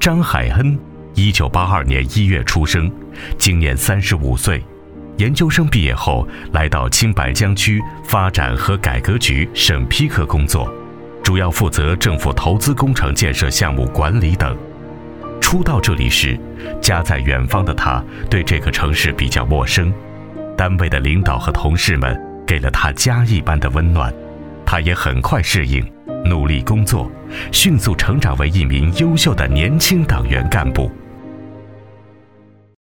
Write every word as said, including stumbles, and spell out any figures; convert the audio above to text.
张海恩，一九八二年一月出生，今年三十五岁。研究生毕业后，来到青白江区发展和改革局审批科工作，主要负责政府投资工程建设项目管理等。初到这里时，家在远方的他对这个城市比较陌生，单位的领导和同事们给了他家一般的温暖，他也很快适应，努力工作，迅速成长为一名优秀的年轻党员干部。